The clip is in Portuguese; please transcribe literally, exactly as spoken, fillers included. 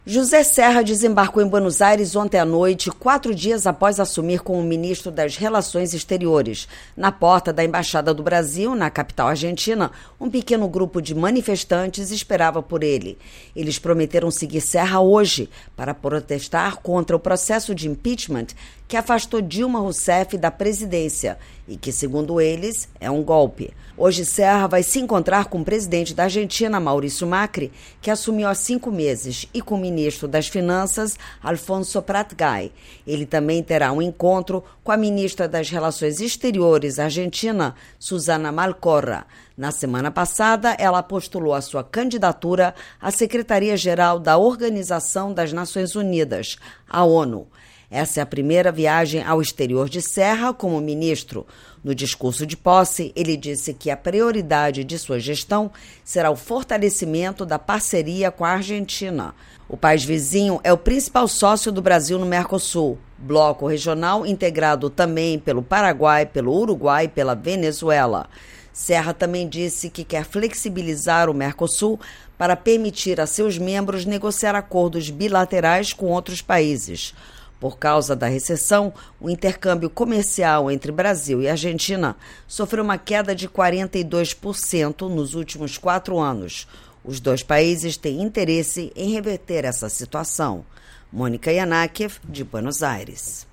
José Serra desembarcou em Buenos Aires ontem à noite, quatro dias após assumir como ministro das Relações Exteriores. Na porta da Embaixada do Brasil, na capital argentina, um pequeno grupo de manifestantes esperava por ele. Eles prometeram seguir Serra hoje para protestar contra o processo de impeachment que afastou Dilma Rousseff da presidência e que, segundo eles, é um golpe. Hoje, Serra vai se encontrar com o presidente da Argentina, Maurício Macri, que assumiu há cinco meses, e com o ministro das Finanças, Alfonso Pratgay. Ele também terá um encontro com a ministra das Relações Exteriores argentina, Susana Malcorra. Na semana passada, ela postulou a sua candidatura à Secretaria-Geral da Organização das Nações Unidas, a ONU. Essa é a primeira viagem ao exterior de Serra como ministro. No discurso de posse, ele disse que a prioridade de sua gestão será o fortalecimento da parceria com a Argentina. O país vizinho é o principal sócio do Brasil no Mercosul, bloco regional integrado também pelo Paraguai, pelo Uruguai e pela Venezuela. Serra também disse que quer flexibilizar o Mercosul para permitir a seus membros negociar acordos bilaterais com outros países. Por causa da recessão, o intercâmbio comercial entre Brasil e Argentina sofreu uma queda de quarenta e dois por cento nos últimos quatro anos. Os dois países têm interesse em reverter essa situação. Mônica Yanakiev, de Buenos Aires.